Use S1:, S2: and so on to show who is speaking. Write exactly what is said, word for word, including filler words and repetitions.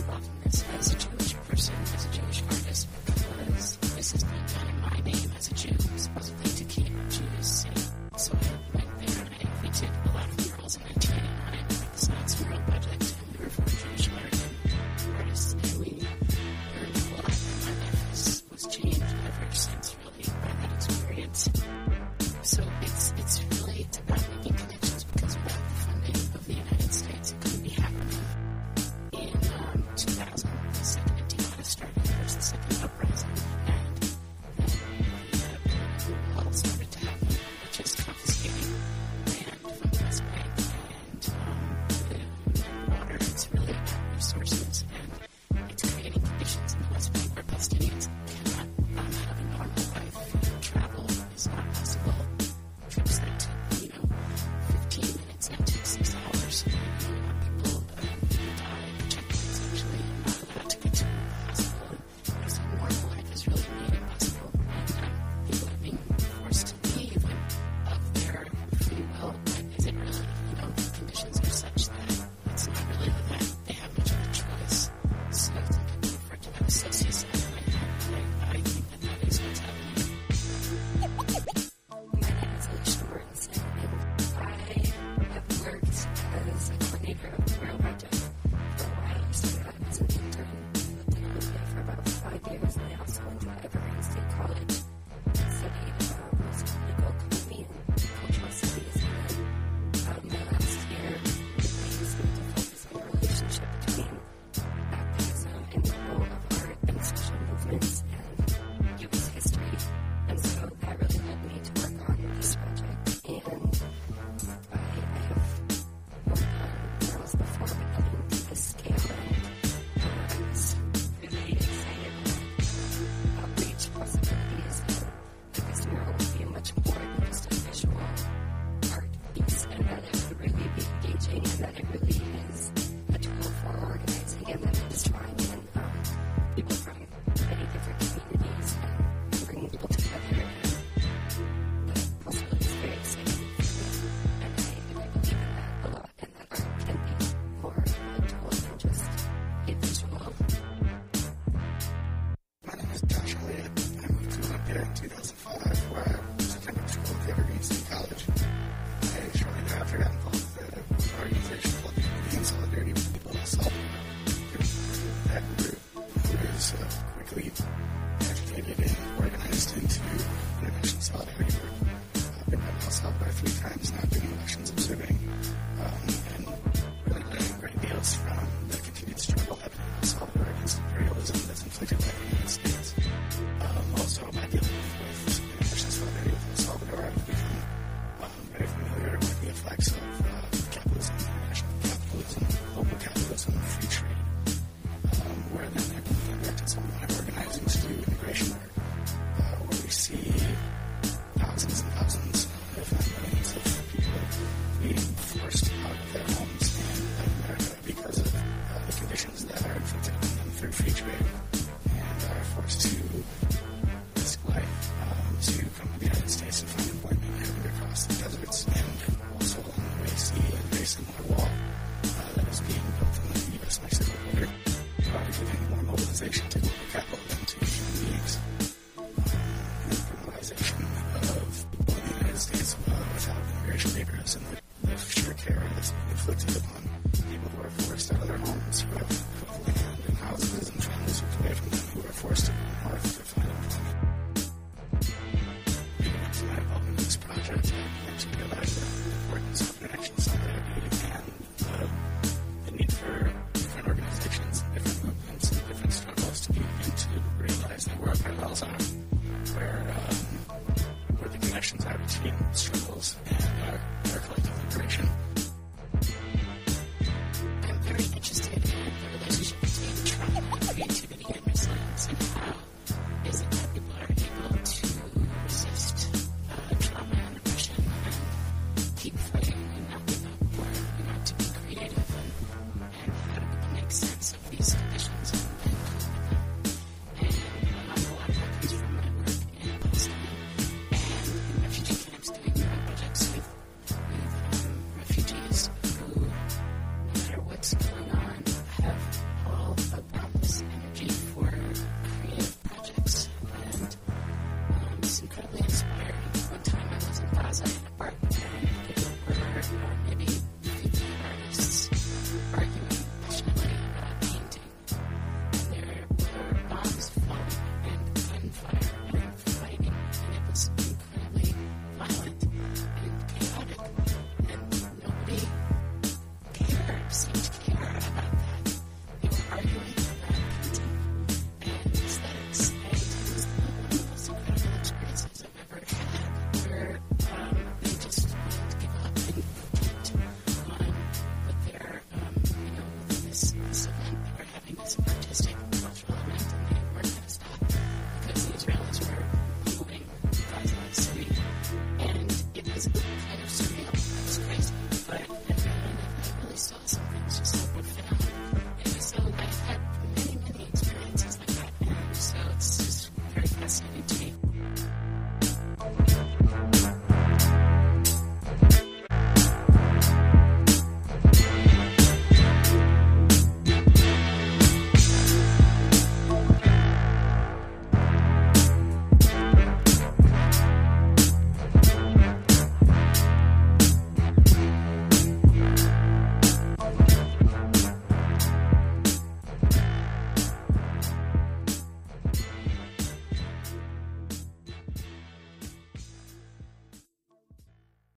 S1: involved in this as a Jewish person, as a Jewish artist, because this is being done in my name as a Jew, supposedly to keep Jews safe. So I went there and I, we did a lot of murals in nineteen eighty-nine, like the Science Mural Project, and we were for Jewish American artists, and we learned a lot, and my life has, was changed ever since, really, by that experience. So it's it's really it's about making connections, because without the funding of the United States, it couldn't be happening. In um, two thousand, the second Intifada started, there was the second uprising, and then the uh, all started to happen, which is confiscating land from the West Bank and um, the water. It's really about resources, and it's creating conditions in the West Bank where Palestinians cannot um, have a normal life. Travel is not possible. Trips that took, you know, fifteen minutes now take six hours. You know, people um, die at checkpoints, actually, not allowed to get to the hospital. And so normal life is really made impossible. And um, people are being forced to leave of their free will. But is it really, you know, the conditions are such that it's not really that they have much of a choice. So I think people refer to that as sociocide. I, I, I think that that is what's happening.
S2: My name is Alicia Mortensen, and I have worked as a coordinator of the Mural Project for a while. I started out as an intern, lived in Olympia for about five years, and I also went to Evergreen State College and studied uh, political economy and cultural studies. And then um, my last year, it used me to focus on the relationship between activism and the role of art and social movements and U S history. And so that really led me to work on this project. And I, I have worked on murals before, but nothing to this scale. And uh, I was really excited about outreach possibilities, and that this mural would be much more than just a visual art piece, and that it would really be engaging, and that it really is a tool for organizing, and that it is drawing in um, people from many different communities and bringing people together. And the possibility is very exciting for me, and I, and I believe in that a lot, and that art can be more a tool than just a visual.
S3: My name is Josh Elliott. I moved to Olympia in two thousand five, where I was attending school at the Evergreen State College. I shortly thereafter got involved with an organization called the Community in Solidarity with People of Salvador. That group was uh, quickly agitated and organized into International Solidarity Group. I've been in El Salvador three times now, doing elections observing, um, and really learning great deals from the continued struggle happening in El Salvador against imperialism that's inflicted by the United States. Um, also, by dealing with International Solidarity with El Salvador, I've become um, very familiar with the effects of uh, capitalism, international capitalism, global capitalism, free trade, um, where then I can conduct some of my organizing to do immigration work, uh, where we see thousands and thousands, if not millions, of people being forced out of their homes in Latin America because of uh, the conditions that are inflicted on them through free trade, and are forced to risk life um, to